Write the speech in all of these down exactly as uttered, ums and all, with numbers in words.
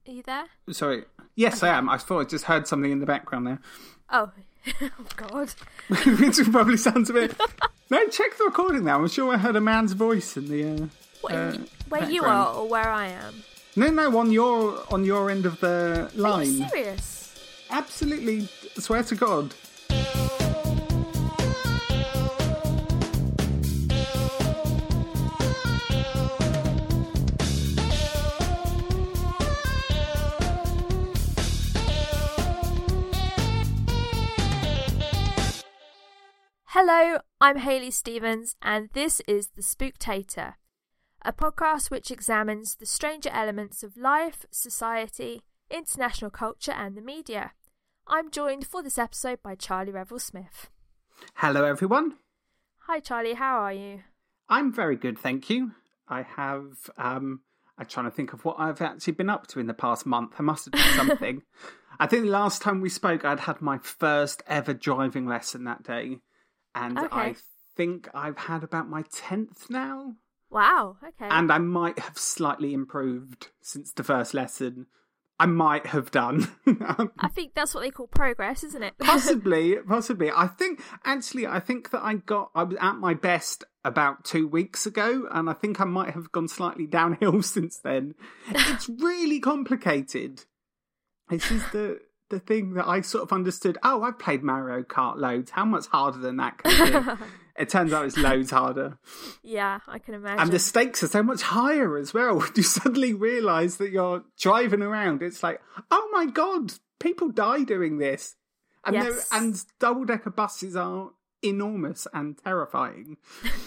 Are you there? Sorry. Yes, okay. I am. I thought I just heard something in the background there. Oh, oh God. Which probably sounds a bit... No, check the recording now. I'm sure I heard a man's voice in the uh, what, uh, Where background. you are or where I am? No, no, on your on your end of the line. Are you serious? Absolutely. Swear to God. Hello, I'm Hayley Stevens, and this is The Spooktator, a podcast which examines the stranger elements of life, society, international culture, and the media. I'm joined for this episode by Charlie Revel-Smith. Hello, everyone. Hi, Charlie. How are you? I'm very good, thank you. I have... Um, I'm trying to think of what I've actually been up to in the past month. I must have done something. I think the last time we spoke, I'd had my first ever driving lesson that day. And okay. I think I've had about my tenth now. Wow, okay. And I might have slightly improved since the first lesson. I might have done. I think that's what they call progress, isn't it? possibly, possibly. I think, actually, I think that I got, I was at my best about two weeks ago, and I think I might have gone slightly downhill since then. It's really complicated. This is the... the thing that I sort of understood, oh, I've played Mario Kart loads. How much harder than that can be? It turns out it's loads harder. Yeah, I can imagine. And the stakes are so much higher as well. You suddenly realise that you're driving around. It's like, oh my God, people die doing this. And, yes. and double-decker buses are enormous and terrifying.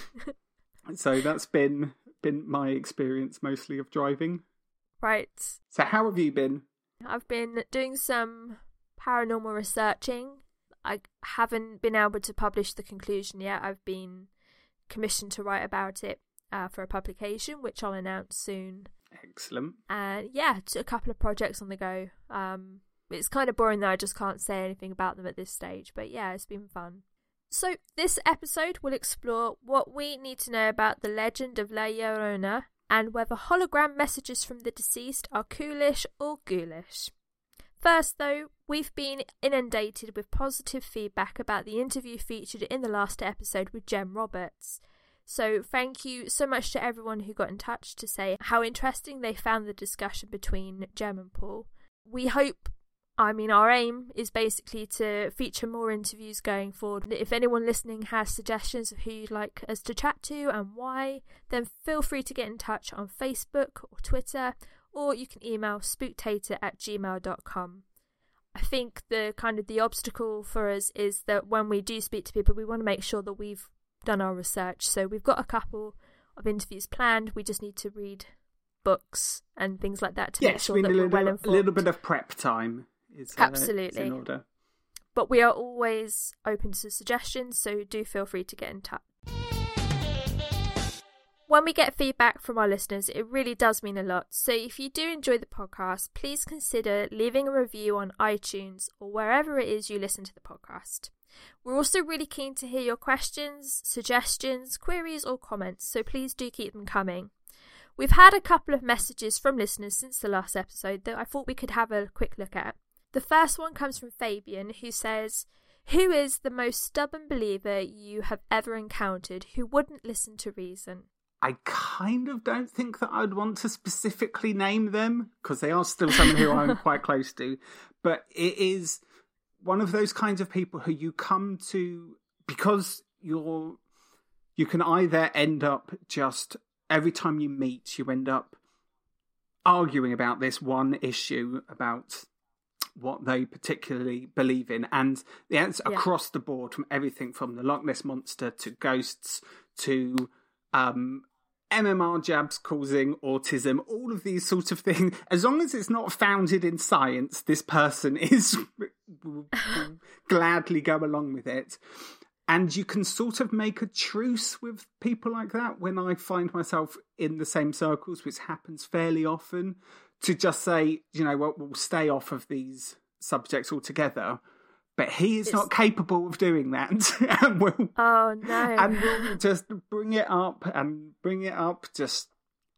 So that's been been my experience mostly of driving. Right. So how have you been? I've been doing some paranormal researching. I haven't been able to publish the conclusion yet. I've been commissioned to write about it uh, for a publication, which I'll announce soon. Excellent. And yeah, a couple of projects on the go. Um, it's kind of boring that I just can't say anything about them at this stage, but yeah, it's been fun. So this episode will explore what we need to know about the legend of La Llorona, and whether hologram messages from the deceased are coolish or ghoulish. First, though, we've been inundated with positive feedback about the interview featured in the last episode with Jem Roberts. So thank you so much to everyone who got in touch to say how interesting they found the discussion between Jem and Paul. We hope, I mean, our aim is basically to feature more interviews going forward. If anyone listening has suggestions of who you'd like us to chat to and why, then feel free to get in touch on Facebook or Twitter, or you can email spooktator at gmail dot com. I think the kind of the obstacle for us is that when we do speak to people, we want to make sure that we've done our research. So we've got a couple of interviews planned. We just need to read books and things like that to yes, make sure we that need we're a well little, informed. a little bit of prep time. Is, uh, Absolutely. Is in order. But we are always open to suggestions, so do feel free to get in touch. When we get feedback from our listeners, it really does mean a lot. So if you do enjoy the podcast, please consider leaving a review on iTunes or wherever it is you listen to the podcast. We're also really keen to hear your questions, suggestions, queries or comments, so please do keep them coming. We've had a couple of messages from listeners since the last episode that I thought we could have a quick look at. The first one comes from Fabian, who says, "Who is the most stubborn believer you have ever encountered who wouldn't listen to reason?" I kind of don't think that I'd want to specifically name them, because they are still someone who I'm quite close to. But it is one of those kinds of people who you come to because you're, you can either end up just, every time you meet, you end up arguing about this one issue, about what they particularly believe in. And the answer yeah. across the board, from everything from the Loch Ness Monster to ghosts to um, M M R jabs causing autism, all of these sorts of things. As long as it's not founded in science, this person is will gladly go along with it. And you can sort of make a truce with people like that when I find myself in the same circles, which happens fairly often, to just say, you know what, we'll stay off of these subjects altogether. But he is it's... not capable of doing that. and we'll, oh, no. And we'll just bring it up and bring it up just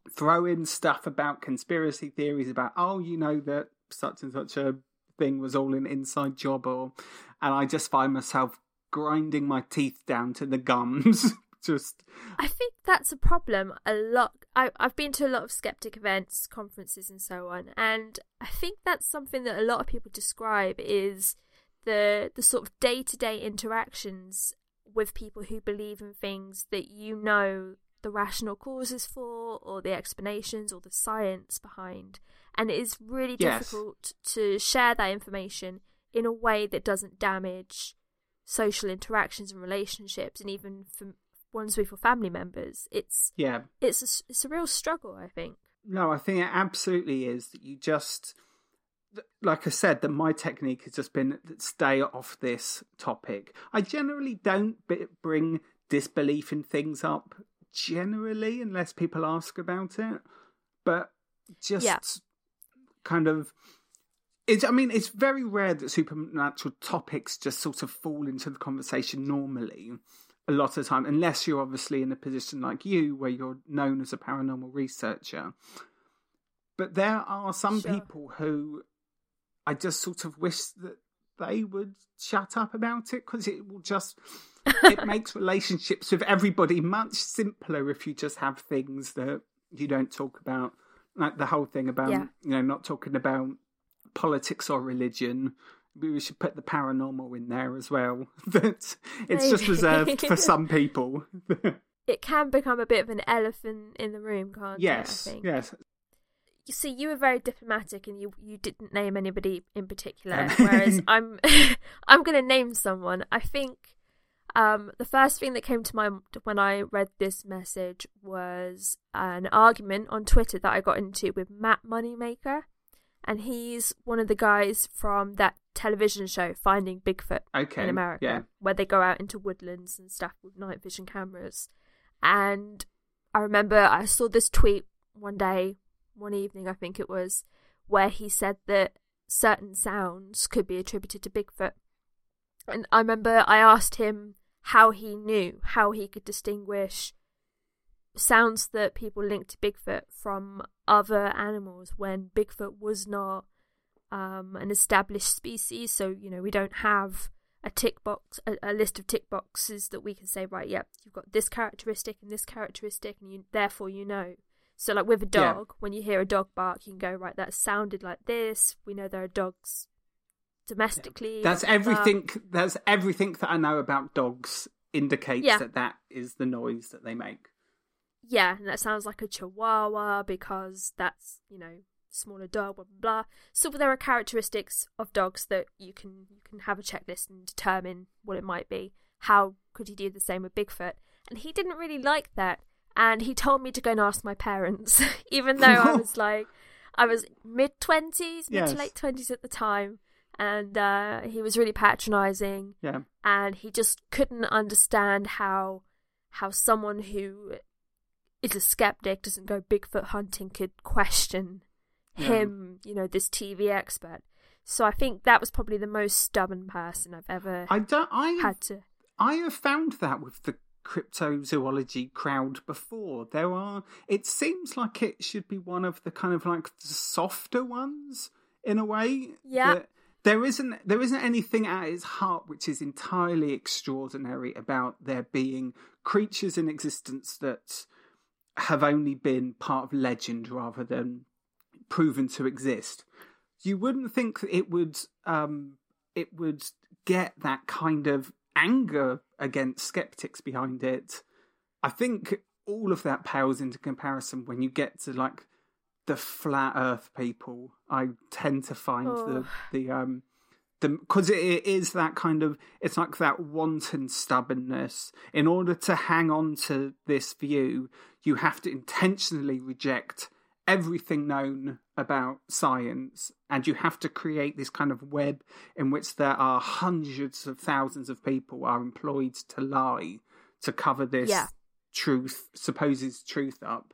throw in stuff about conspiracy theories about, oh, you know that such and such a thing was all an inside job, or, and I just find myself grinding my teeth down to the gums. Just, I think that's a problem. A lot. I, I've been to a lot of skeptic events, conferences, and so on, and I think that's something that a lot of people describe is the the sort of day to day interactions with people who believe in things that you know the rational causes for, or the explanations, or the science behind, and it is really yes. difficult to share that information in a way that doesn't damage social interactions and relationships, and even for ones with your family members. It's yeah, it's a, it's a real struggle, I think. No, I think it absolutely is that you just, like I said, that my technique has just been stay off this topic. I generally don't bring disbelief in things up, generally, unless people ask about it. But just yeah. kind of, it's, I mean, it's very rare that supernatural topics just sort of fall into the conversation normally. A lot of the time, unless you're obviously in a position like you where you're known as a paranormal researcher. But there are some sure. people who I just sort of wish that they would shut up about it, because it will just, it makes relationships with everybody much simpler if you just have things that you don't talk about. Like the whole thing about, yeah. you know, not talking about politics or religion. We should put the paranormal in there as well. That it's just reserved for some people. It can become a bit of an elephant in the room, can't yes, it? I think. Yes. You see, you were very diplomatic, and you you didn't name anybody in particular. Um. Whereas I'm I'm going to name someone. I think um, the first thing that came to mind when I read this message was an argument on Twitter that I got into with Matt Moneymaker. And he's one of the guys from that television show, Finding Bigfoot okay, in America, yeah. where they go out into woodlands and stuff with night vision cameras. And I remember I saw this tweet one day, one evening, I think it was, where he said that certain sounds could be attributed to Bigfoot. And I remember I asked him how he knew, how he could distinguish sounds that people link to Bigfoot from other animals when Bigfoot was not um, an established species. So, you know, we don't have a tick box, a, a list of tick boxes that we can say, right, yep, you've got this characteristic and this characteristic, and you, therefore you know. So, like with a dog, yeah. when you hear a dog bark, you can go, right, that sounded like this. We know there are dogs domestically. That's everything. That's everything that I know about dogs indicates yeah. that that is the noise that they make. Yeah, and that sounds like a chihuahua because that's, you know, smaller dog, blah, blah, blah. So there are characteristics of dogs that you can you can have a checklist and determine what it might be. How could you do the same with Bigfoot? And he didn't really like that. And he told me to go and ask my parents, even though I was like, I was mid-twenties, mid yes. to late twenties at the time. And uh, he was really patronising. Yeah. And he just couldn't understand how how someone who is a skeptic, doesn't go Bigfoot hunting, could question yeah. him, you know, this T V expert. So I think that was probably the most stubborn person I've ever I don't, I had to... I have found that with the cryptozoology crowd before. There are... It seems like it should be one of the kind of like the softer ones, in a way. Yeah. That there isn't, there isn't anything at its heart which is entirely extraordinary about there being creatures in existence that have only been part of legend rather than proven to exist. You wouldn't think that it would um, it would get that kind of anger against skeptics behind it. I think all of that pales into comparison when you get to like the flat Earth people. I tend to find oh. the the um the because it, it is that kind of, it's like that wanton stubbornness. In order to hang on to this view, you have to intentionally reject everything known about science, and you have to create this kind of web in which there are hundreds of thousands of people are employed to lie to cover this yeah. truth, supposed truth up.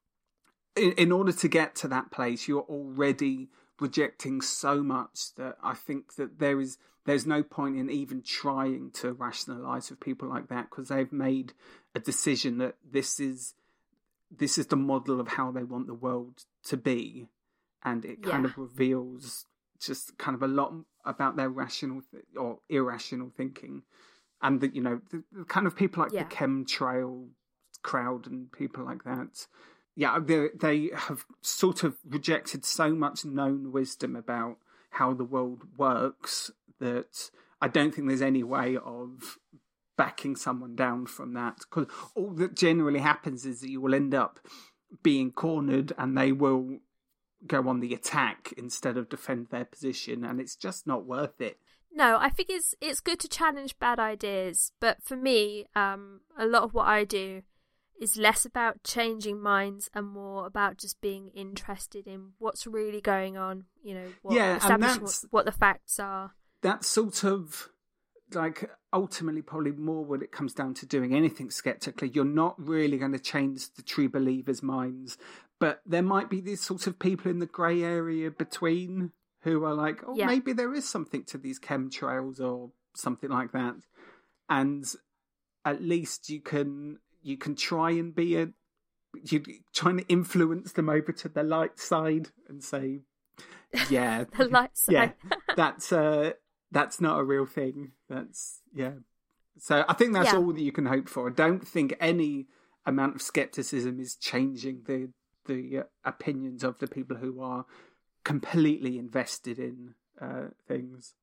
In, in order to get to that place, you're already rejecting so much that I think that there is there's no point in even trying to rationalise with people like that, because they've made a decision that this is this is the model of how they want the world to be, and it kind Yeah. of reveals just kind of a lot about their rational th- or irrational thinking, and that, you know, the, the kind of people like Yeah. the chemtrail crowd and people like that. Yeah, they they have sort of rejected so much known wisdom about how the world works that I don't think there's any way of backing someone down from that, because all that generally happens is that you will end up being cornered and they will go on the attack instead of defend their position, and it's just not worth it. No, I think it's it's good to challenge bad ideas, but for me, um, a lot of what I do is less about changing minds and more about just being interested in what's really going on. You know, what, Yeah, and establishing that's- what, what the facts are. That's sort of like ultimately probably more when it comes down to doing anything skeptically. You're not really going to change the true believers' minds, but there might be these sorts of people in the grey area between who are like, oh, Yeah. maybe there is something to these chemtrails or something like that, and at least you can you can try and be a you trying to influence them over to the light side and say, yeah, The light side. yeah, that's uh, that's not a real thing. That's yeah. So I think that's Yeah. all that you can hope for. I don't think any amount of skepticism is changing the the uh, opinions of the people who are completely invested in uh, things.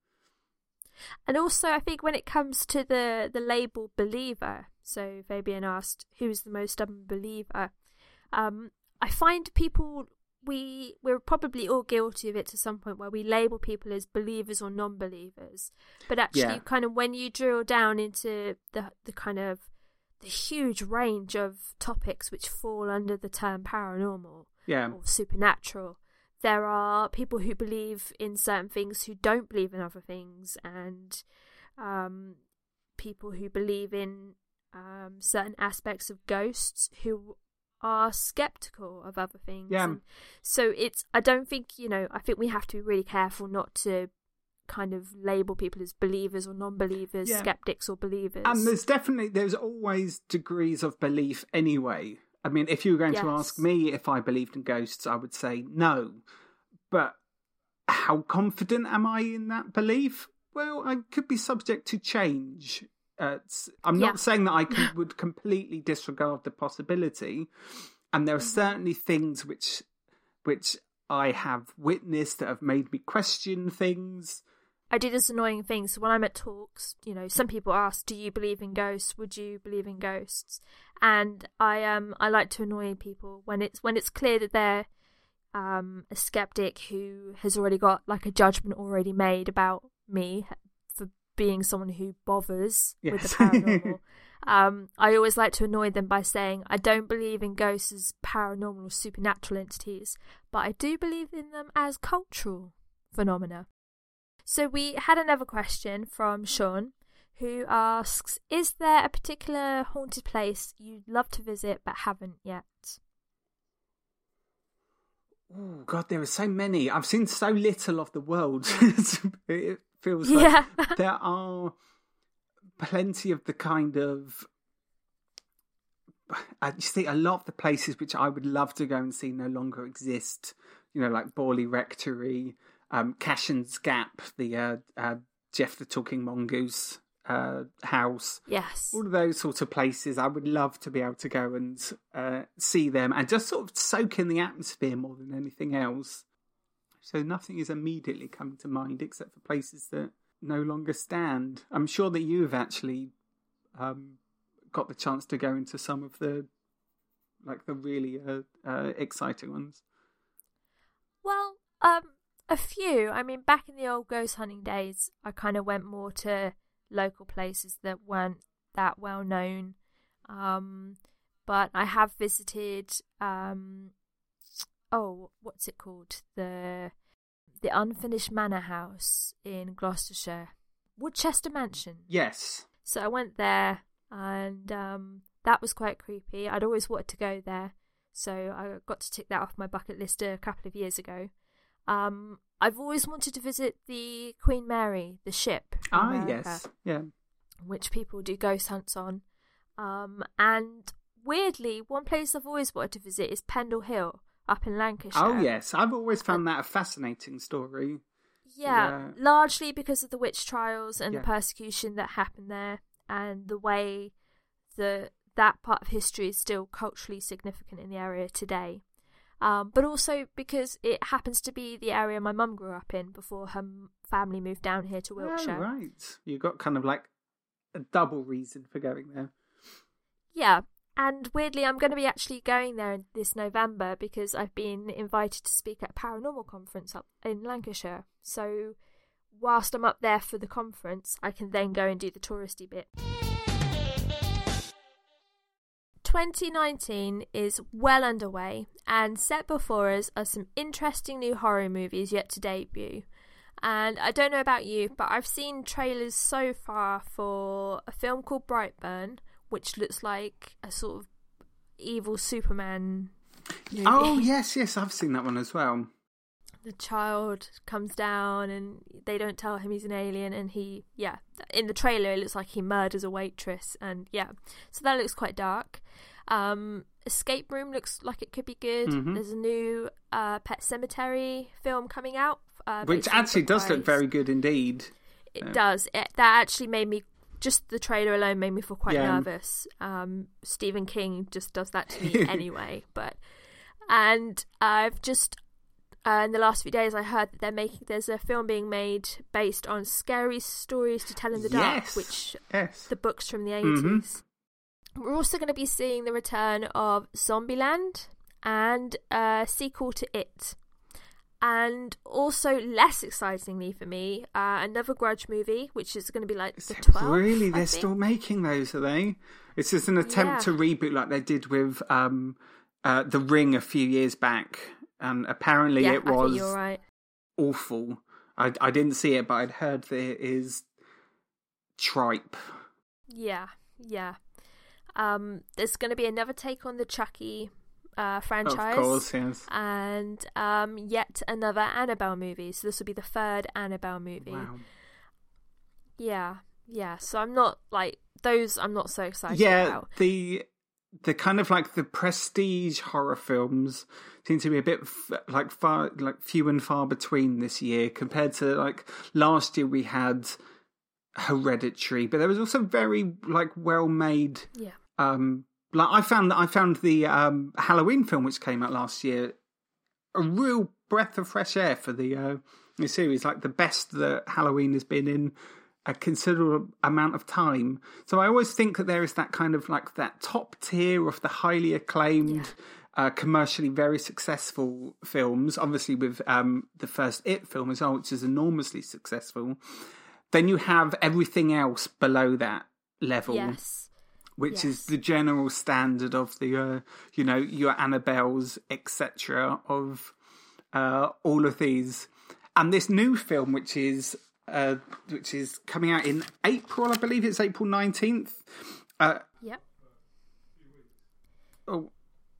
And also, I think when it comes to the, the label believer, so Fabian asked, who's the most stubborn believer? Um, I find people, we, we're probably all guilty of it to some point where we label people as believers or non-believers. But actually, Yeah. kind of when you drill down into the the kind of the huge range of topics which fall under the term paranormal Yeah, or supernatural, there are people who believe in certain things who don't believe in other things, and um, people who believe in um, certain aspects of ghosts who are skeptical of other things. Yeah. And so it's, I don't think, you know, I think we have to be really careful not to kind of label people as believers or non-believers, Yeah. skeptics or believers. and there's definitely there's always degrees of belief anyway. I mean, if you were going to Yes. ask me if I believed in ghosts, I would say no. But how confident am I in that belief? Well, I could be subject to change. Uh, it's- I'm Yeah. not saying that I could, would completely disregard the possibility. And there are certainly things which which I have witnessed that have made me question things. I do this annoying thing. So when I'm at talks, you know, some people ask, "Do you believe in ghosts? Would you believe in ghosts?" And I um I like to annoy people when it's when it's clear that they're um a skeptic who has already got like a judgment already made about me for being someone who bothers with the Yes. paranormal. um, I always like to annoy them by saying, "I don't believe in ghosts as paranormal or supernatural entities, but I do believe in them as cultural phenomena." So we had another question from Sean, who asks, is there a particular haunted place you'd love to visit but haven't yet? Oh, God, there are so many. I've seen so little of the world. It feels Yeah. like there are plenty of the kind of... I just think a lot of the places which I would love to go and see no longer exist. You know, like Borley Rectory, um, Cashin's Gap, the uh, uh, Jeff the Talking Mongoose uh, house. Yes. All of those sorts of places, I would love to be able to go and uh, see them and just sort of soak in the atmosphere more than anything else. So nothing is immediately coming to mind except for places that no longer stand. I'm sure that you have actually um, got the chance to go into some of the, like the really uh, uh, exciting ones. Well, um, a few. I mean, back in the old ghost hunting days, I kind of went more to local places that weren't that well known. Um, but I have visited, um, oh, what's it called? The the Unfinished Manor House in Gloucestershire, Woodchester Mansion. Yes. So I went there, and um, that was quite creepy. I'd always wanted to go there, so I got to tick that off my bucket list a couple of years ago. Um, I've always wanted to visit the Queen Mary, the ship, in Ah, America, yes. Yeah. which people do ghost hunts on. Um, and weirdly, one place I've always wanted to visit is Pendle Hill up in Lancashire. Oh, yes. I've always found that a fascinating story. Yeah, Yeah. largely because of the witch trials and Yeah. the persecution that happened there, and the way the that part of history is still culturally significant in the area today. Um, but also because it happens to be the area my mum grew up in before her m- family moved down here to Wiltshire. Oh, right. You've got kind of like a double reason for going there. Yeah, and weirdly, I'm going to be actually going there this November because I've been invited to speak at a paranormal conference up in Lancashire. So whilst I'm up there for the conference, I can then go and do the touristy bit. twenty nineteen is well underway, and set before us are some interesting new horror movies yet to debut. And I don't know about you, but I've seen trailers so far for a film called Brightburn, which looks like a sort of evil Superman movie. Oh, yes, yes, I've seen that one as well. The child comes down and they don't tell him he's an alien, and he, yeah, in the trailer it looks like he murders a waitress, and yeah, so that looks quite dark. Um, Escape Room looks like it could be good. Mm-hmm. There's a new uh, Pet Sematary film coming out. Uh, Which based on actually book does look rights. very good indeed. It Yeah. does. It, that actually made me, just the trailer alone made me feel quite Yeah. nervous. Um, Stephen King just does that to me anyway. But and I've just uh, in the last few days I heard that they're making there's a film being made based on Scary Stories to Tell in the Dark, Yes. which Yes. the books from the Mhm. eighties. We're also going to be seeing the return of Zombieland and a sequel to It. And also, less excitingly for me, uh, another Grudge movie, which is going to be like the twelfth. Really? I They're think. still making those, are they? It's just an attempt Yeah. to reboot like they did with um, uh, The Ring a few years back. And apparently Yeah, it I was think you're right. awful. I, I didn't see it, but I'd heard that it is tripe. Yeah, yeah. Um, there's going to be another take on the Chucky uh, franchise. Of course, yes. And um, yet another Annabelle movie. So this will be the third Annabelle movie. Wow. Yeah, yeah. So I'm not like those. I'm not so excited Yeah, about. the the kind of like the prestige horror films seem to be a bit f- like far like few and far between this year compared to like last year we had Hereditary, but there was also very like well made. Yeah. Um, like I found that I found the um Halloween film which came out last year a real breath of fresh air for the uh, the series, like the best that Halloween has been in a considerable amount of time. So I always think that there is that kind of like that top tier of the highly acclaimed, yeah. uh, commercially very successful films, obviously with um, the first It film as well, which is enormously successful. Then you have everything else below that level. Yes. Which yes. is the general standard of the, uh, you know, your Annabelles, et cetera, of uh, all of these. And this new film, which is uh, which is coming out in April, I believe it's April nineteenth. Uh, yep. Oh.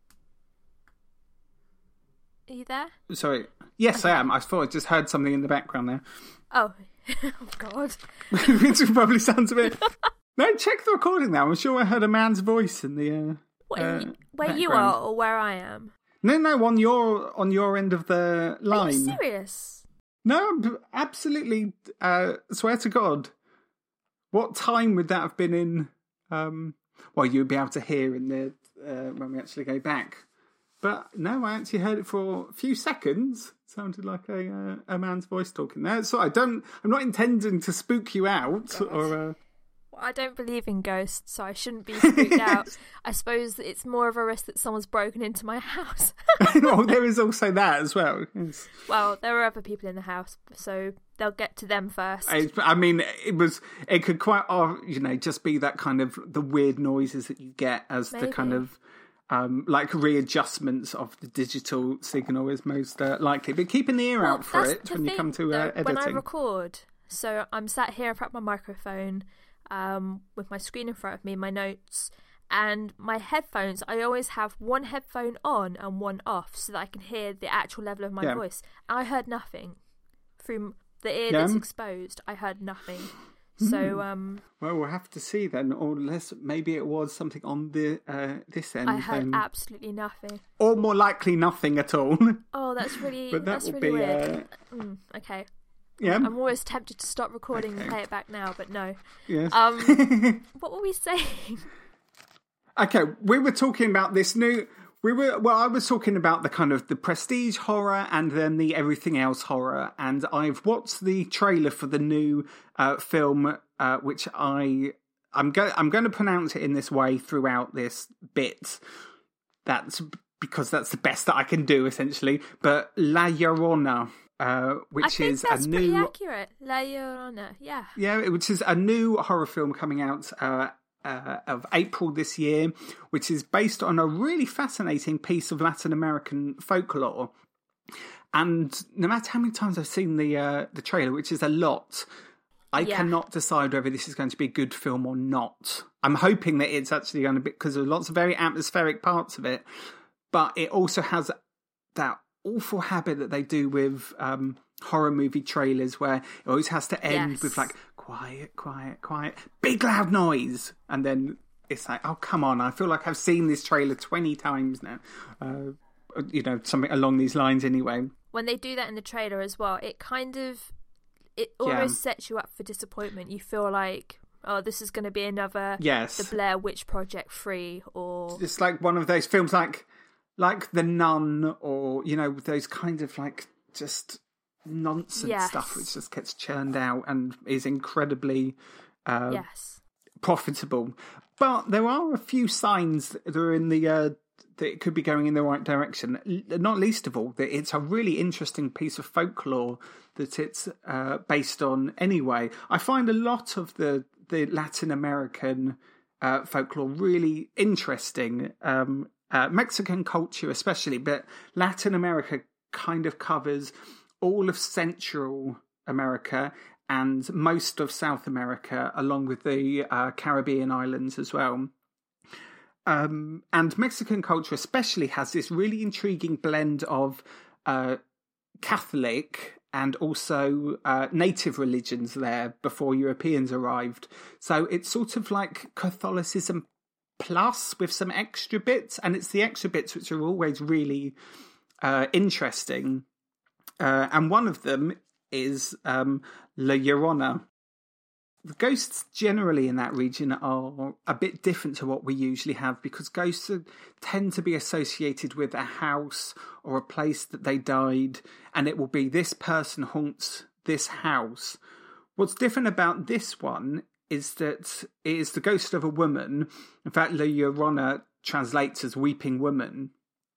Are you there? Sorry. Yes, okay. I am. I thought I just heard something in the background there. Oh, oh God. Which probably sounds a bit... No, check the recording now. I'm sure I heard a man's voice in the uh, Wait, uh, where background. you are or where I am? No, no, on your on your end of the line. Are you serious? No, absolutely. Uh, swear to God. What time would that have been in? Um, well, you would be able to hear in the uh, when we actually go back. But no, I actually heard it for a few seconds. Sounded like a uh, a man's voice talking there. So I don't. I'm not intending to spook you out God. or. Uh, I don't believe in ghosts, so I shouldn't be spooked out. I suppose it's more of a risk that someone's broken into my house. Well, there is also that as well. Yes. Well, there are other people in the house, so they'll get to them first. I, I mean, it was. It could quite, uh, you know, just be that kind of the weird noises that you get as Maybe. the kind of um, like readjustments of the digital signal is most uh, likely. But keep an ear well, out for it the when thing, you come to though, uh, editing. When I record, so I'm sat here in front of my microphone. Um, with my screen in front of me, my notes, and my headphones. I always have one headphone on and one off so that I can hear the actual level of my yeah. voice. I heard nothing. Through the ear yeah. that's exposed, I heard nothing. So, um, well, we'll have to see then, or unless maybe it was something on the uh, this end. I heard then... absolutely nothing, or more likely nothing at all. Oh, that's really but that that's will really be, weird. Uh... Mm, okay, yeah. I'm always tempted to stop recording okay. and play it back now, but no. Yes. Um, what were we saying? Okay, we were talking about this new. We were well. I was talking about the kind of the prestige horror and then the everything else horror, and I've watched the trailer for the new uh, film, uh, which I I'm going I'm going to pronounce it in this way throughout this bit. That's because that's the best that I can do, essentially. But La Llorona, uh, which I think is that's a pretty new accurate. La Llorona, yeah, yeah, which is a new horror film coming out. Uh, Uh, of April this year, which is based on a really fascinating piece of Latin American folklore. And no matter how many times I've seen the uh, the trailer, which is a lot, I yeah. cannot decide whether this is going to be a good film or not. I'm hoping that it's actually going to be, because there are lots of very atmospheric parts of it, but it also has that awful habit that they do with um, horror movie trailers where it always has to end yes. with like, quiet, quiet, quiet, big loud noise. And then it's like, oh, come on. I feel like I've seen this trailer twenty times now. Uh, you know, something along these lines anyway. When they do that in the trailer as well, it kind of, it almost yeah. sets you up for disappointment. You feel like, oh, this is going to be another yes. The Blair Witch Project three, or... It's like one of those films like, like The Nun, or, you know, those kind of like just... nonsense yes. stuff which just gets churned out and is incredibly uh, yes. profitable. But there are a few signs that are in the uh, that it could be going in the right direction. Not least of all that it's a really interesting piece of folklore that it's uh, based on. Anyway, I find a lot of the the Latin American uh, folklore really interesting. Um, uh, Mexican culture especially, but Latin America kind of covers all of Central America and most of South America, along with the uh, Caribbean islands as well. Um, and Mexican culture especially has this really intriguing blend of uh, Catholic and also uh, native religions there before Europeans arrived. So it's sort of like Catholicism plus with some extra bits, and it's the extra bits which are always really uh, interesting. Uh, and one of them is um, La Llorona. The ghosts generally in that region are a bit different to what we usually have, because ghosts are, tend to be associated with a house or a place that they died, and it will be this person haunts this house. What's different about this one is that it is the ghost of a woman. In fact, La Llorona translates as weeping woman.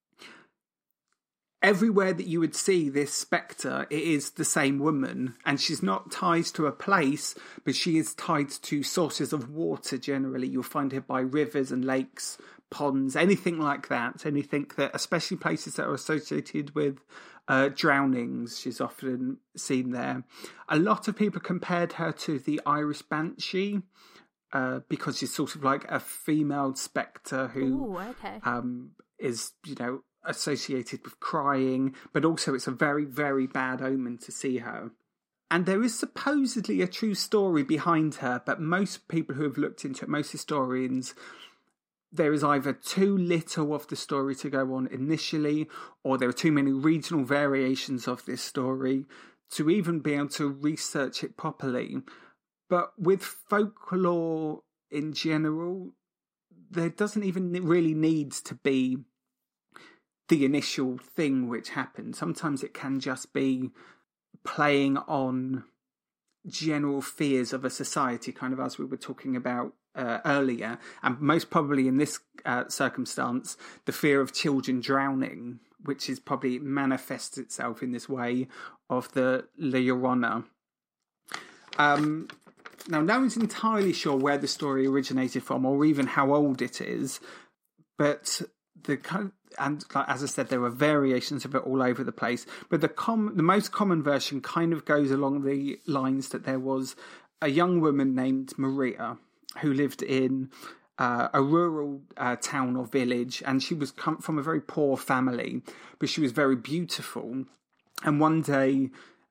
Everywhere that you would see this spectre, it is the same woman, and she's not tied to a place, but she is tied to sources of water generally. You'll find her by rivers and lakes, ponds, anything like that. Anything that, especially places that are associated with uh, drownings, she's often seen there. A lot of people compared her to the Irish Banshee, uh, because she's sort of like a female spectre who Ooh, okay. um, is, you know, associated with crying, but also it's a very, very bad omen to see her. And there is supposedly a true story behind her, but most people who have looked into it, most historians, there is either too little of the story to go on initially, or there are too many regional variations of this story to even be able to research it properly. But with folklore in general, there doesn't even really need to be the initial thing which happened. Sometimes it can just be playing on general fears of a society, kind of as we were talking about uh, earlier, and most probably in this uh, circumstance, the fear of children drowning, which is probably manifests itself in this way of the La Llorona. Um, now, no one's entirely sure where the story originated from, or even how old it is, but the and like, as I said, there are variations of it all over the place. But the com- the most common version kind of goes along the lines that there was a young woman named Maria who lived in uh, a rural uh, town or village, and she was come from a very poor family, but she was very beautiful. And one day,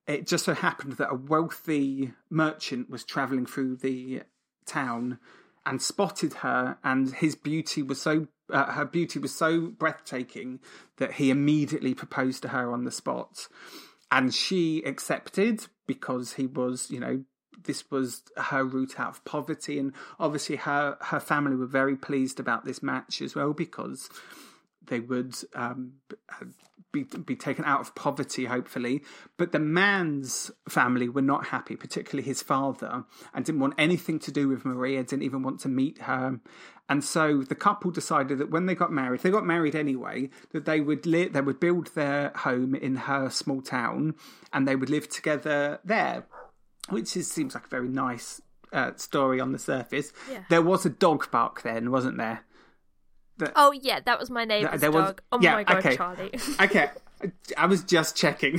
it just so happened that a wealthy merchant was travelling through the town and spotted her, and his beauty was so uh, her beauty was so breathtaking that he immediately proposed to her on the spot, and she accepted because he was, you know, this was her route out of poverty, and obviously her her family were very pleased about this match as well, because they would um, be be taken out of poverty, hopefully. But the man's family were not happy, particularly his father, and didn't want anything to do with Maria, didn't even want to meet her. And so the couple decided that when they got married, they got married anyway, that they would li- they would build their home in her small town, and they would live together there, which is, seems like a very nice uh, story on the surface. Yeah. There was a dog bark then, wasn't there? The, oh, yeah, that was my neighbour's there was, dog. Oh, yeah, my God, okay. Charlie. Okay, I was just checking.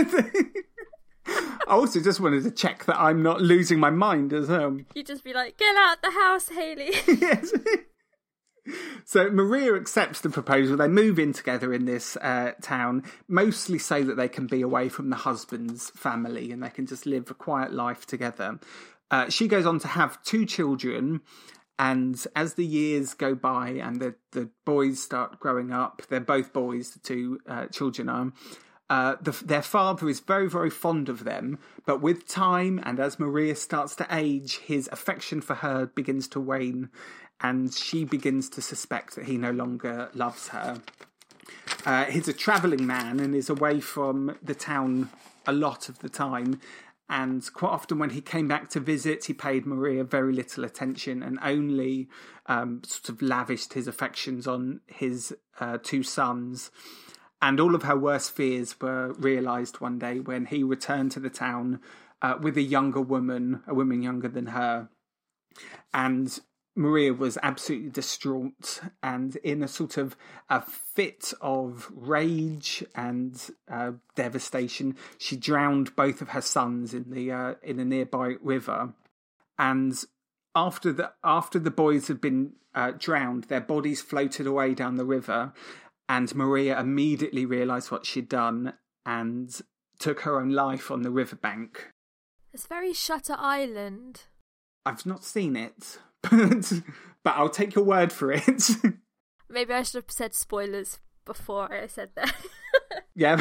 I also just wanted to check that I'm not losing my mind as well. You'd just be like, get out the house, Hayley. Yes. So Maria accepts the proposal. They move in together in this uh, town, mostly so that they can be away from the husband's family and they can just live a quiet life together. Uh, she goes on to have two children, and as the years go by and the, the boys start growing up, they're both boys, the two uh, children are, uh, the, their father is very, very fond of them, but with time and as Maria starts to age, his affection for her begins to wane, and she begins to suspect that he no longer loves her. Uh, he's a travelling man and is away from the town a lot of the time, and quite often when he came back to visit, he paid Maria very little attention and only um, sort of lavished his affections on his uh, two sons. And all of her worst fears were realised one day when he returned to the town uh, with a younger woman, a woman younger than her. And Maria was absolutely distraught, and in a sort of a fit of rage and uh, devastation, she drowned both of her sons in the uh, in a nearby river. And after the after the boys had been uh, drowned, their bodies floated away down the river, and Maria immediately realised what she'd done and took her own life on the riverbank. It's very Shutter Island. I've not seen it. But, but I'll take your word for it. Maybe I should have said spoilers before I said that. Yeah.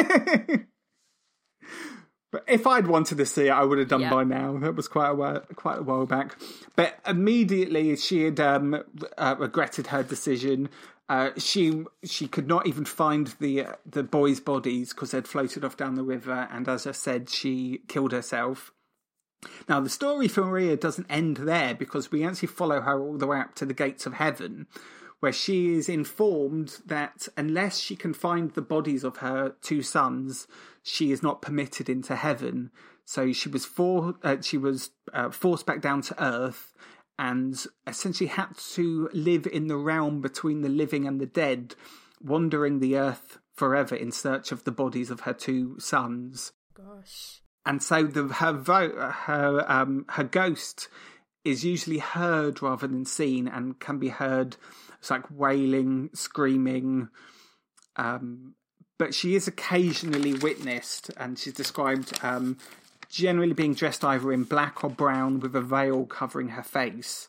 But if I'd wanted to see it, I would have done yeah. by now. That was quite a while, quite a while back. But immediately she had um, uh, regretted her decision. Uh, she she could not even find the uh, the boys' bodies because they'd floated off down the river. And as I said, she killed herself. Now, the story for Maria doesn't end there, because we actually follow her all the way up to the gates of heaven, where she is informed that unless she can find the bodies of her two sons, she is not permitted into heaven. So she was for, uh, she was uh, forced back down to earth and essentially had to live in the realm between the living and the dead, wandering the earth forever in search of the bodies of her two sons. Gosh. And so the her vo- her um, her ghost is usually heard rather than seen, and can be heard. It's like wailing, screaming, um, but she is occasionally witnessed, and she's described um, generally being dressed either in black or brown with a veil covering her face.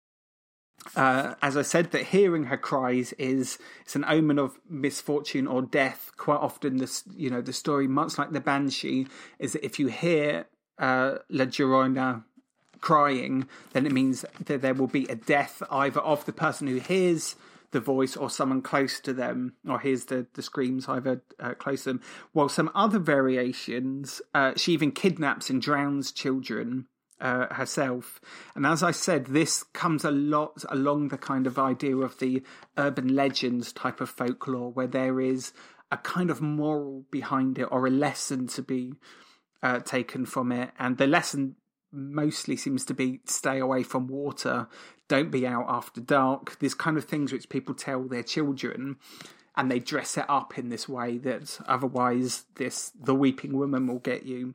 Uh, as I said, that hearing her cries is it's an omen of misfortune or death. Quite often, this you know the story, much like the Banshee, is that if you hear uh, La Llorona crying, then it means that there will be a death either of the person who hears the voice or someone close to them, or hears the, the screams either uh, close to them. While some other variations, uh, she even kidnaps and drowns children Uh, herself. And as I said, this comes a lot along the kind of idea of the urban legends type of folklore, where there is a kind of moral behind it or a lesson to be uh, taken from it. And the lesson mostly seems to be stay away from water, don't be out after dark, these kind of things which people tell their children, and they dress it up in this way that otherwise this the weeping woman will get you.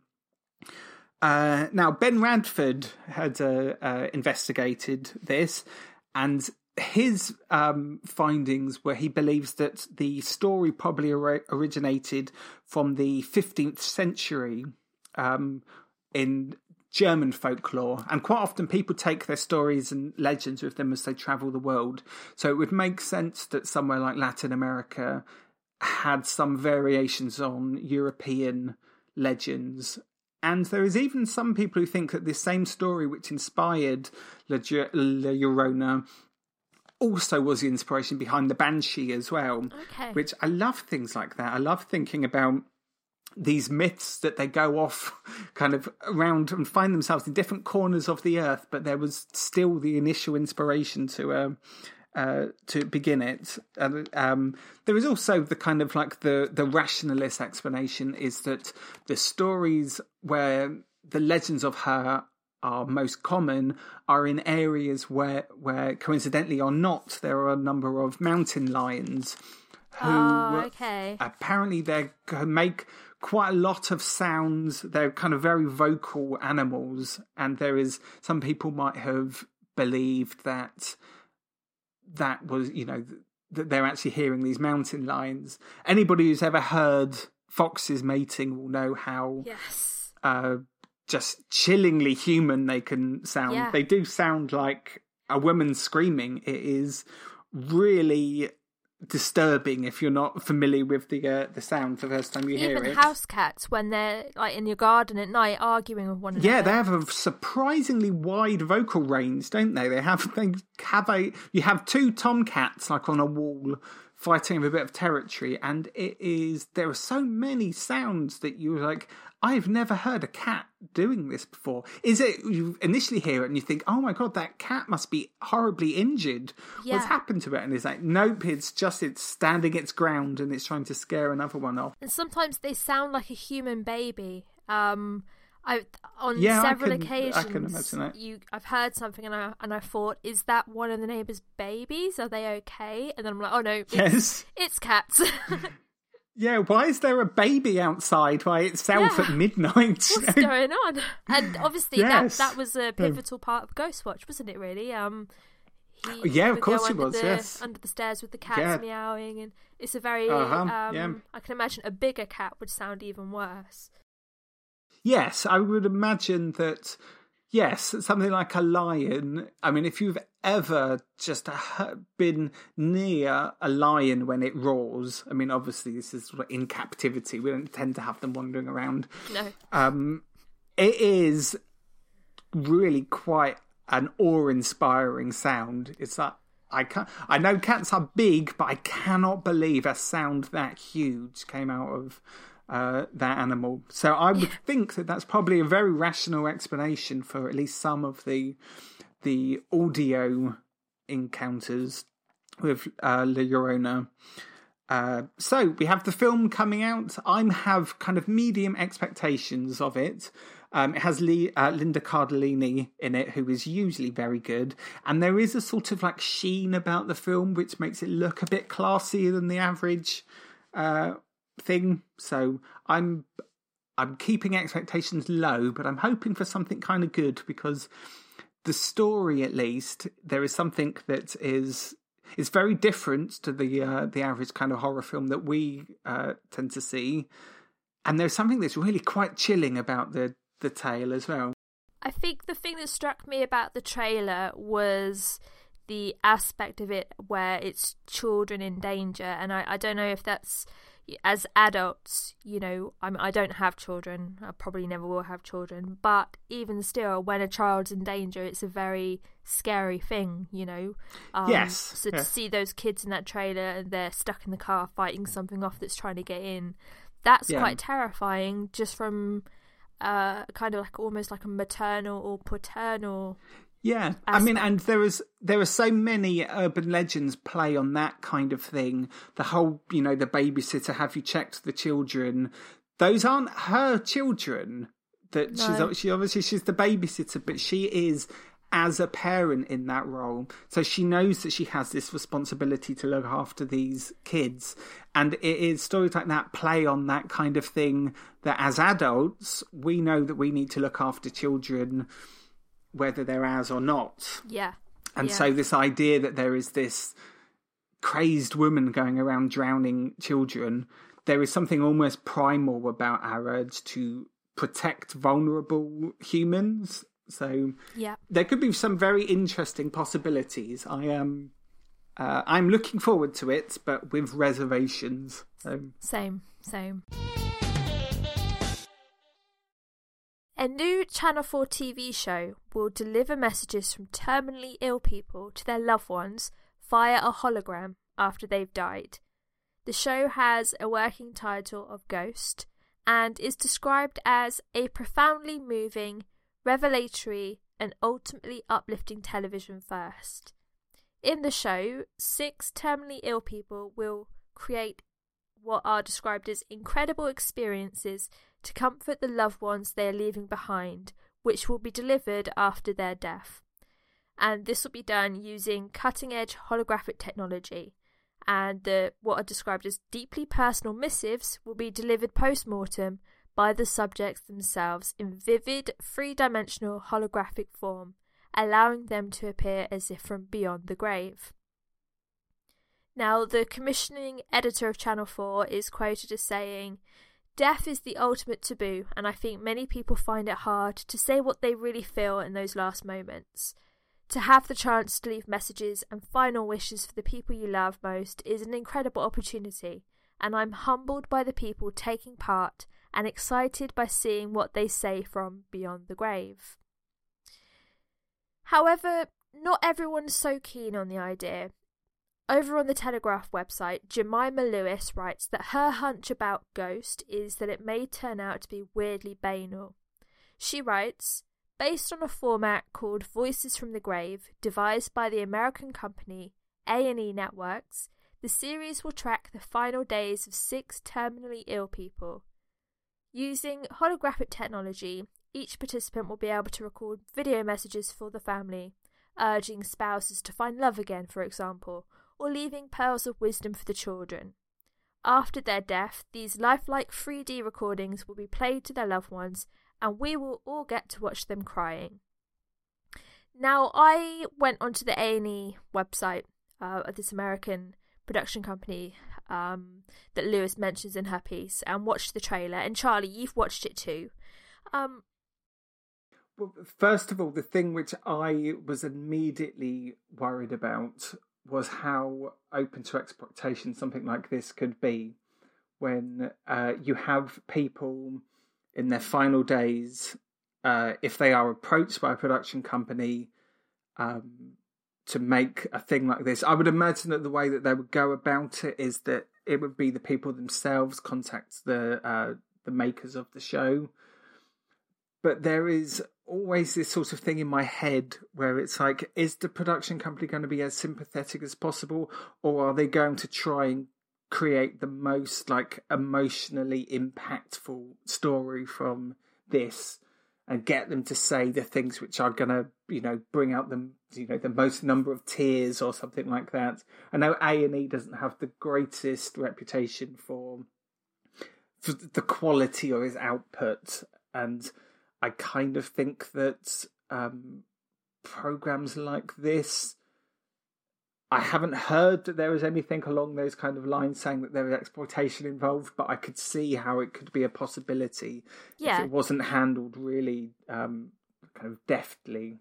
Uh, now, Ben Radford had uh, uh, investigated this, and his um, findings were he believes that the story probably or- originated from the fifteenth century, um, in German folklore, and quite often people take their stories and legends with them as they travel the world. So it would make sense that somewhere like Latin America had some variations on European legends. And there is even some people who think that this same story which inspired La, La Llorona also was the inspiration behind the Banshee as well. Okay. Which I love things like that. I love thinking about these myths that they go off kind of around and find themselves in different corners of the earth, but there was still the initial inspiration to uh, uh, to begin it. And um, there is also the kind of like the, the rationalist explanation is that the stories where the legends of her are most common are in areas where, where coincidentally or not, there are a number of mountain lions who oh, okay. apparently they make quite a lot of sounds. They're kind of very vocal animals, and there is some people might have believed that that was, you know, that they're actually hearing these mountain lions. Anybody who's ever heard foxes mating will know how yes. uh, just chillingly human they can sound. Yeah. They do sound like a woman screaming. It is really disturbing if you're not familiar with the uh, the sound the first time you Even hear it. Even house cats, when they're like in your garden at night arguing with one another. Yeah, they have a surprisingly wide vocal range, don't they? They have they have a you have two tomcats like on a wall fighting over a bit of territory, and it is there are so many sounds that you're like, I've never heard a cat doing this before. Is it, you initially hear it and you think, oh my God, that cat must be horribly injured. Yeah. What's happened to it? And it's like, nope, it's just, it's standing its ground and it's trying to scare another one off. And sometimes they sound like a human baby. Um, I on yeah, several I can, occasions, I can imagine that. You, I've heard something and I and I thought, is that one of the neighbours' babies? Are they okay? And then I'm like, oh no, it's, yes, it's cats. Yeah, why is there a baby outside by itself yeah. at midnight? What's going on? And obviously yes. that that was a pivotal part of Ghostwatch, wasn't it? Really? Um, he, yeah, he of course it under was. The, yes, under the stairs with the cats yeah. meowing, and it's a very. Uh-huh. Um, yeah. I can imagine a bigger cat would sound even worse. Yes, I would imagine that. Yes, something like a lion. I mean, if you've ever just been near a lion when it roars, I mean, obviously this is sort of in captivity. We don't tend to have them wandering around. No. Um, it is really quite an awe-inspiring sound. It's like, I can't, I know cats are big, but I cannot believe a sound that huge came out of Uh, that animal. So I would think that that's probably a very rational explanation for at least some of the the audio encounters with uh, La Llorona. Uh, so we have the film coming out. I have kind of medium expectations of it. Um, it has Lee, uh, Linda Cardellini in it, who is usually very good. And there is a sort of like sheen about the film, which makes it look a bit classier than the average uh thing. So I'm I'm keeping expectations low, but I'm hoping for something kind of good, because the story, at least, there is something that is is very different to the uh, the average kind of horror film that we uh, tend to see, and there's something that's really quite chilling about the the tale as well. I think the thing that struck me about the trailer was the aspect of it where it's children in danger, and I, I don't know if that's, as adults, you know, I'm, I don't have children, I probably never will have children, but even still, when a child's in danger, it's a very scary thing, you know. Um, yes. So yeah. to see those kids in that trailer and they're stuck in the car fighting something off that's trying to get in, that's yeah. quite terrifying, just from uh, kind of like almost like a maternal or paternal. Yeah, I mean, and there is there are so many urban legends play on that kind of thing. The whole, you know, the babysitter, have you checked the children? Those aren't her children. That no. she's she obviously she's the babysitter, but she is as a parent in that role. So she knows that she has this responsibility to look after these kids, and it is stories like that play on that kind of thing. That as adults, we know that we need to look after children, whether they're ours or not. Yeah. And yeah. so this idea that there is this crazed woman going around drowning children, there is something almost primal about our urge to protect vulnerable humans. So yeah, there could be some very interesting possibilities. I am, uh, I'm looking forward to it, but with reservations. So. Same, same. A new Channel four T V show will deliver messages from terminally ill people to their loved ones via a hologram after they've died. The show has a working title of Ghost and is described as a profoundly moving, revelatory and ultimately uplifting television first. In the show, six terminally ill people will create what are described as incredible experiences to comfort the loved ones they are leaving behind, which will be delivered after their death. And this will be done using cutting-edge holographic technology. And the what are described as deeply personal missives will be delivered post-mortem by the subjects themselves in vivid, three-dimensional holographic form, allowing them to appear as if from beyond the grave. Now, the commissioning editor of Channel four is quoted as saying, "Death is the ultimate taboo, and I think many people find it hard to say what they really feel in those last moments. To have the chance to leave messages and final wishes for the people you love most is an incredible opportunity, and I'm humbled by the people taking part and excited by seeing what they say from beyond the grave." However, not everyone's so keen on the idea. Over on the Telegraph website, Jemima Lewis writes that her hunch about Ghost is that it may turn out to be weirdly banal. She writes, "Based on a format called Voices from the Grave, devised by the American company A and E Networks, the series will track the final days of six terminally ill people. Using holographic technology, each participant will be able to record video messages for the family, urging spouses to find love again, for example, or leaving pearls of wisdom for the children. After their death, these lifelike three D recordings will be played to their loved ones, and we will all get to watch them crying." Now, I went onto the A and E website uh, of this American production company um, that Lewis mentions in her piece and watched the trailer. And Charlie, you've watched it too. Um, well, first of all, the thing which I was immediately worried about was how open to exploitation something like this could be when uh, you have people in their final days, uh, if they are approached by a production company um, to make a thing like this. I would imagine that the way that they would go about it is that it would be the people themselves contact the uh, the makers of the show. But there is always this sort of thing in my head where it's like, is the production company going to be as sympathetic as possible, or are they going to try and create the most like emotionally impactful story from this and get them to say the things which are going to, you know, bring out the, you know, the most number of tears or something like that? I know A and E doesn't have the greatest reputation for, for the quality of its output, and I kind of think that um, programs like this, I haven't heard that there was anything along those kind of lines saying that there was exploitation involved, but I could see how it could be a possibility yeah. if it wasn't handled really um, kind of deftly.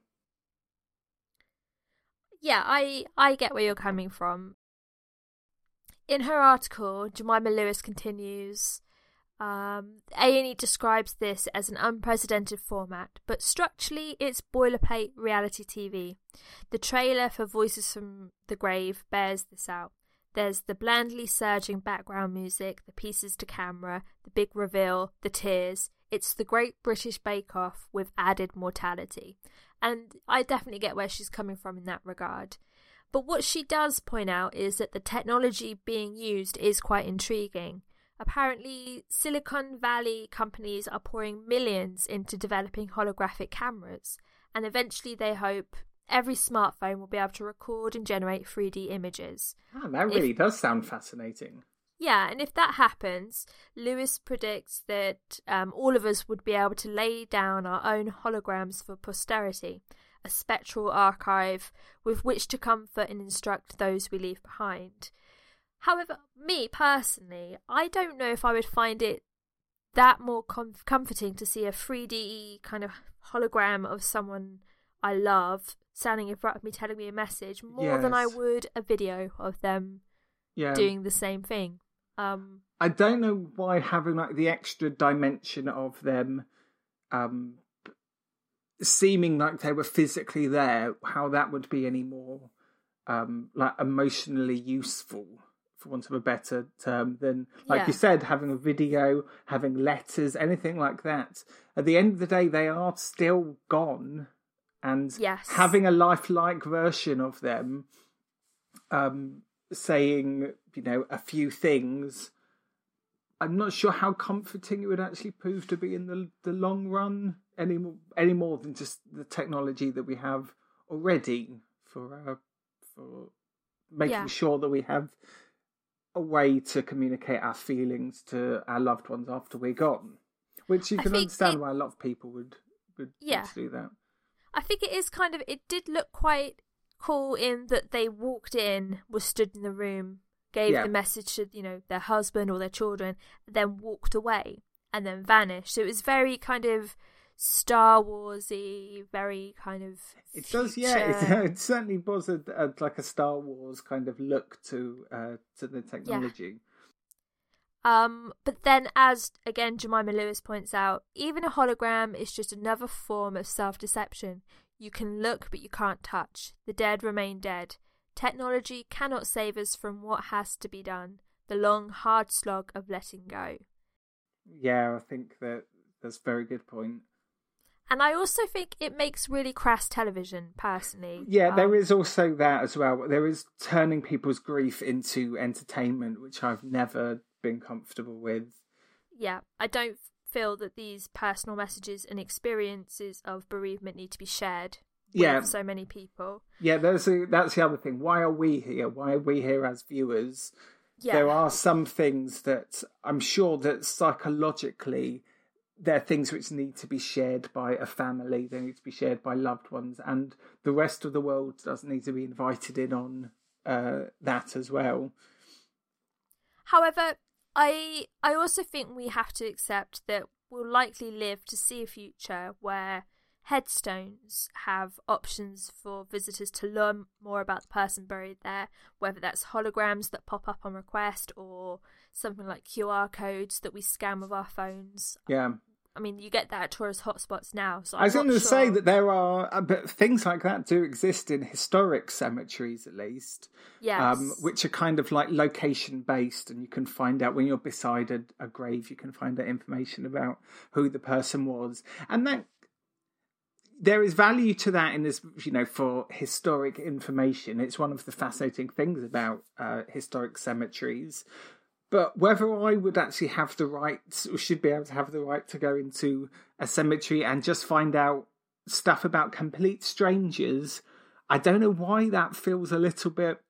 Yeah, I, I get where you're coming from. In her article, Jemima Lewis continues, Um, A and E describes this as an unprecedented format, but structurally it's boilerplate reality T V. The trailer for Voices from the Grave bears this out. There's the blandly surging background music, the pieces to camera, the big reveal, the tears. It's the Great British Bake Off with added mortality. And I definitely get where she's coming from in that regard. But what she does point out is that the technology being used is quite intriguing. Apparently, Silicon Valley companies are pouring millions into developing holographic cameras, and eventually they hope every smartphone will be able to record and generate three D images. Oh, that really if, does sound fascinating. Yeah, and if that happens, Lewis predicts that um, all of us would be able to lay down our own holograms for posterity, a spectral archive with which to comfort and instruct those we leave behind. However, me personally, I don't know if I would find it that more com- comforting to see a three D kind of hologram of someone I love standing in front of me telling me a message more yes. than I would a video of them yeah. doing the same thing. Um, I don't know why having like the extra dimension of them um, seeming like they were physically there, how that would be any more um, like emotionally useful, for want of a better term, than, like yeah. you said, having a video, having letters, anything like that. At the end of the day, they are still gone. And yes. having a lifelike version of them um, saying, you know, a few things, I'm not sure how comforting it would actually prove to be in the the long run, any more, any more than just the technology that we have already for uh, for making yeah. sure that we have a way to communicate our feelings to our loved ones after we're gone. Which you can understand it, why a lot of people would, would yeah. do that. I think it is kind of, it did look quite cool in that they walked in, was stood in the room, gave yeah. the message to, you know, their husband or their children, then walked away and then vanished. So it was very kind of Star Wars-y, very kind of It does, yeah. It, it certainly was a, a, like a Star Wars kind of look to uh, to the technology. Yeah. Um, but then, as again Jemima Lewis points out, even a hologram is just another form of self-deception. You can look, but you can't touch. The dead remain dead. Technology cannot save us from what has to be done. The long, hard slog of letting go. Yeah, I think that that's a very good point. And I also think it makes really crass television, personally. Yeah, um, there is also that as well. There is turning people's grief into entertainment, which I've never been comfortable with. Yeah, I don't feel that these personal messages and experiences of bereavement need to be shared yeah. with so many people. Yeah, that's a, that's the other thing. Why are we here? Why are we here as viewers? Yeah. There are some things that I'm sure that psychologically there are things which need to be shared by a family, they need to be shared by loved ones, and the rest of the world doesn't need to be invited in on uh, that as well. However, I I also think we have to accept that we'll likely live to see a future where headstones have options for visitors to learn more about the person buried there, whether that's holograms that pop up on request or something like Q R codes that we scan with our phones. Yeah. I mean, you get that at tourist hotspots now. So I'm I was going to sure. say that there are, but things like that do exist in historic cemeteries, at least. Yes. Um, which are kind of like location based, and you can find out when you're beside a, a grave, you can find out information about who the person was, and that there is value to that in this, you know, for historic information. It's one of the fascinating things about uh, historic cemeteries. But whether I would actually have the right, or should be able to have the right to go into a cemetery and just find out stuff about complete strangers, I don't know why that feels a little bit...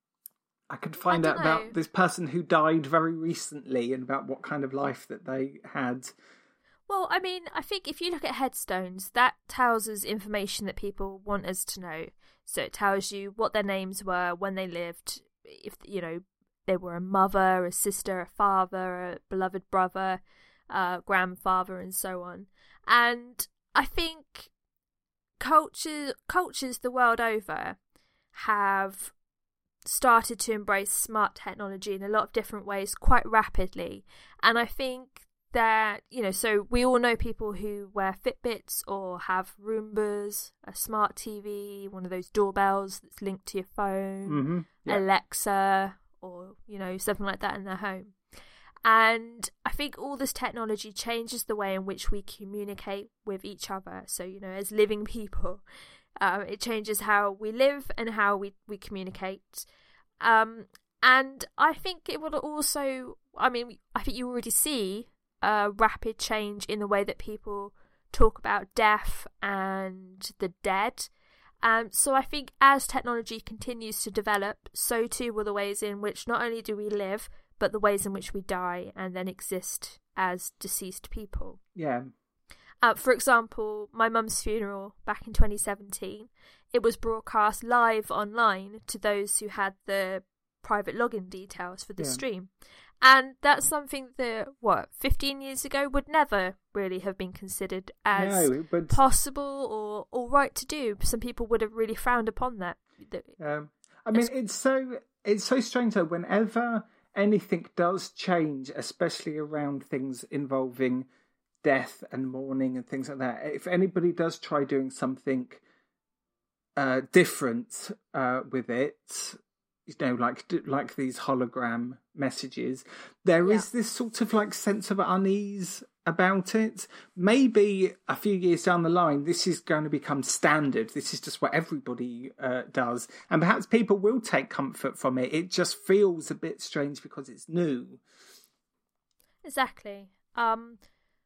I could find I out about this person who died very recently and about what kind of life that they had. Well, I mean, I think if you look at headstones, that tells us information that people want us to know. So it tells you what their names were, when they lived, if, you know, they were a mother, a sister, a father, a beloved brother, uh, grandfather, and so on. And I think culture, cultures the world over have started to embrace smart technology in a lot of different ways quite rapidly. And I think that, you know, so we all know people who wear Fitbits or have Roombas, a smart T V, one of those doorbells that's linked to your phone, mm-hmm. yeah. Alexa, or, you know, something like that in their home. And I think all this technology changes the way in which we communicate with each other. So, you know, as living people, um, it changes how we live and how we, we communicate. Um, and I think it will also, I mean, I think you already see a rapid change in the way that people talk about death and the dead. Um, so I think as technology continues to develop, so too will the ways in which not only do we live, but the ways in which we die and then exist as deceased people. Yeah. Uh, for example, my mum's funeral back in twenty seventeen, it was broadcast live online to those who had the private login details for the Yeah. stream. And that's something that, what, fifteen years ago would never really have been considered as No, but possible or all right to do. Some people would have really frowned upon that. Um, I mean, it's so it's so strange though. Whenever anything does change, especially around things involving death and mourning and things like that, if anybody does try doing something uh, different uh, with it, you know, like like these hologram messages, there Yeah. is this sort of like sense of unease about it. Maybe a few years down the line, this is going to become standard. This is just what everybody uh, does. And perhaps people will take comfort from it. It just feels a bit strange because it's new. Exactly. Um,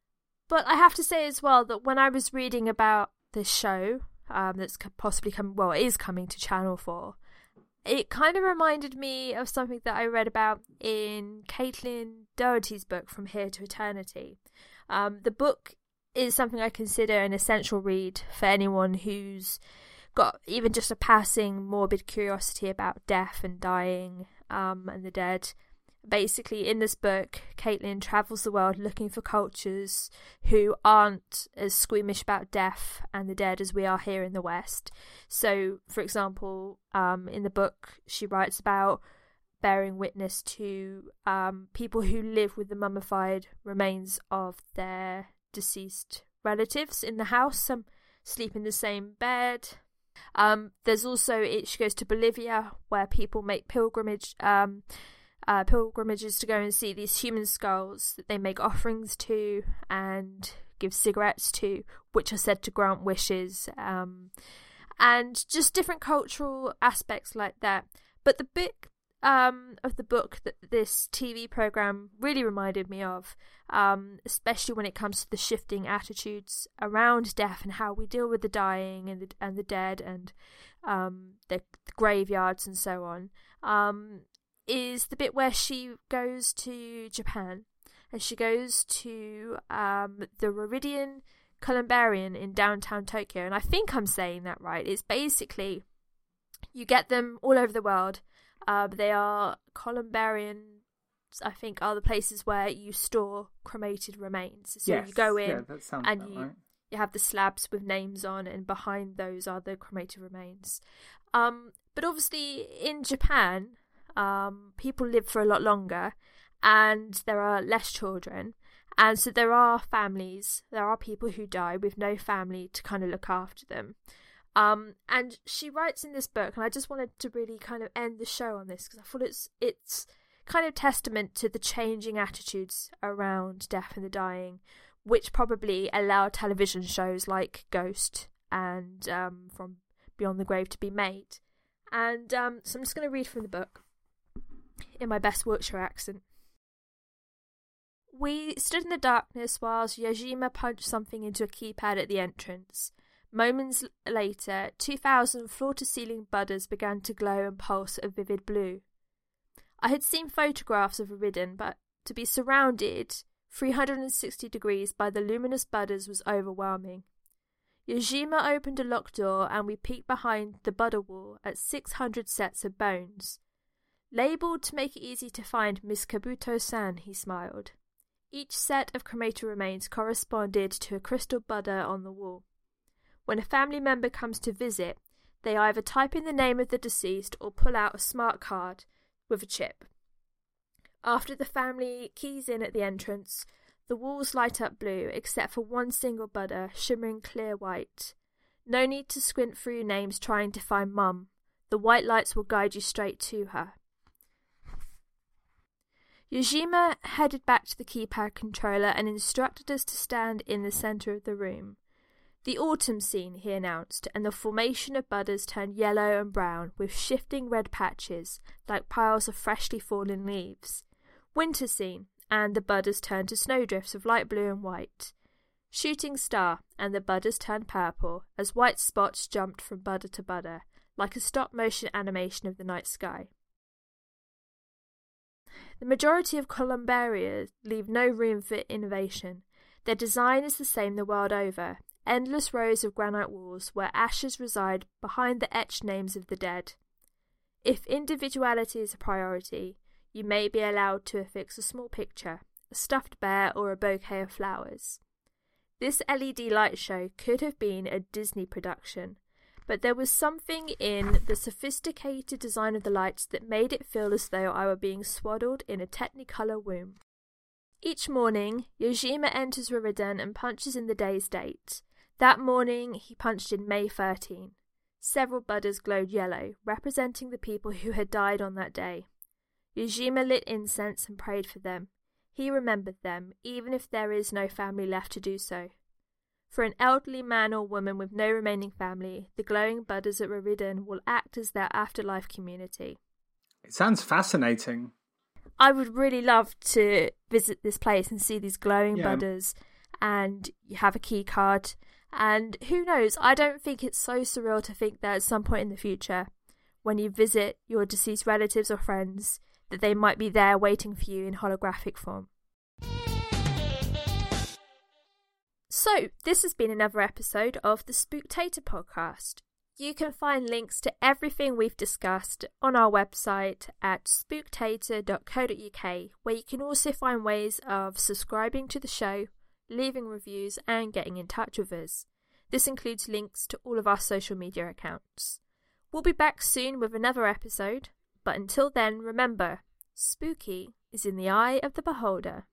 but I have to say as well that when I was reading about this show, um, that's possibly coming, well, it is coming to Channel four, it kind of reminded me of something that I read about in Caitlin Doherty's book, From Here to Eternity. Um, the book is something I consider an essential read for anyone who's got even just a passing morbid curiosity about death and dying um, and the dead. Basically, in this book, Caitlin travels the world looking for cultures who aren't as squeamish about death and the dead as we are here in the West. So, for example, um, in the book, she writes about bearing witness to um, people who live with the mummified remains of their deceased relatives in the house, some sleep in the same bed. Um, there's also, it, she goes to Bolivia, where people make pilgrimage um, uh, pilgrimages to go and see these human skulls that they make offerings to and give cigarettes to, which are said to grant wishes, um, and just different cultural aspects like that. But the bit um, of the book that this T V program really reminded me of, um, especially when it comes to the shifting attitudes around death and how we deal with the dying and the, and the dead and um, the, the graveyards and so on, um, is the bit where she goes to Japan and she goes to um, the Roridian Columbarium in downtown Tokyo. And I think I'm saying that right. It's basically, you get them all over the world. Uh, they are Columbarians, I think, are the places where you store cremated remains. So yes. you go in yeah, that sounds and about you, right. you have the slabs with names on, and behind those are the cremated remains. Um, but obviously in Japan, um, people live for a lot longer and there are less children. And so there are families, there are people who die with no family to kind of look after them. Um, and she writes in this book, and I just wanted to really kind of end the show on this because I thought it's it's kind of testament to the changing attitudes around death and the dying, which probably allow television shows like Ghost and um, From Beyond the Grave to be made. And um, so I'm just going to read from the book in my best Wiltshire accent. We stood in the darkness whilst Yojima punched something into a keypad at the entrance. Moments later, two thousand floor-to-ceiling budders began to glow and pulse a vivid blue. I had seen photographs of Eridan, but to be surrounded three hundred sixty degrees by the luminous budders was overwhelming. Yojima opened a locked door and we peeked behind the budder wall at six hundred sets of bones. Labelled to make it easy to find Miss Kabuto-san, he smiled. Each set of cremated remains corresponded to a crystal budder on the wall. When a family member comes to visit, they either type in the name of the deceased or pull out a smart card with a chip. After the family keys in at the entrance, the walls light up blue except for one single budder shimmering clear white. No need to squint through names trying to find Mum. The white lights will guide you straight to her. Yojima headed back to the keypad controller and instructed us to stand in the centre of the room. The autumn scene, he announced, and the formation of budders turned yellow and brown with shifting red patches like piles of freshly fallen leaves. Winter scene, and the budders turned to snowdrifts of light blue and white. Shooting star, and the budders turned purple as white spots jumped from budder to budder, like a stop-motion animation of the night sky. The majority of columbarias leave no room for innovation. Their design is the same the world over, endless rows of granite walls where ashes reside behind the etched names of the dead. If individuality is a priority, you may be allowed to affix a small picture, a stuffed bear or a bouquet of flowers. This L E D light show could have been a Disney production, but there was something in the sophisticated design of the lights that made it feel as though I were being swaddled in a Technicolor womb. Each morning, Yojima enters Riridan and punches in the day's date. That morning, he punched in May thirteenth. Several budders glowed yellow, representing the people who had died on that day. Yojima lit incense and prayed for them. He remembered them, even if there is no family left to do so. For an elderly man or woman with no remaining family, the glowing budders at Riridan will act as their afterlife community. It sounds fascinating. I would really love to visit this place and see these glowing Yeah. budders, and you have a key card. And who knows, I don't think it's so surreal to think that at some point in the future, when you visit your deceased relatives or friends, that they might be there waiting for you in holographic form. So, this has been another episode of the Spooktator podcast. You can find links to everything we've discussed on our website at spooktator dot co dot uk, where you can also find ways of subscribing to the show, leaving reviews and getting in touch with us. This includes links to all of our social media accounts. We'll be back soon with another episode, but until then, remember, spooky is in the eye of the beholder.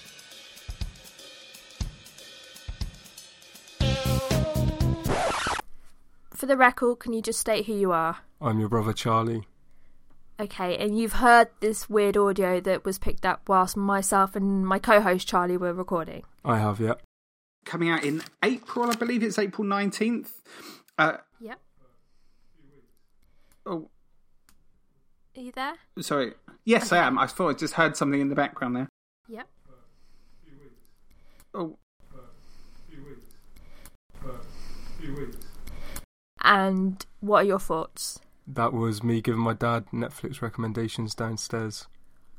For the record, can you just state who you are? I'm your brother Charlie. Okay, and you've heard this weird audio that was picked up whilst myself and my co-host Charlie were recording. I have, yeah. Coming out in April, I believe it's April nineteenth. Uh, Yep. oh, Are you there? sorry. Yes, Okay. I am. I thought I just heard something in the background there. Yep. Oh, And what are your thoughts? That was me giving my dad Netflix recommendations downstairs.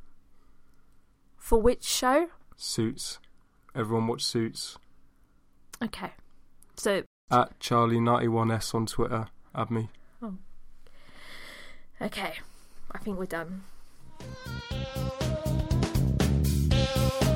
For which show? Suits. Everyone watch Suits. Okay. So, At Charlie ninety-one S on Twitter. Add me. okay. I think we're done.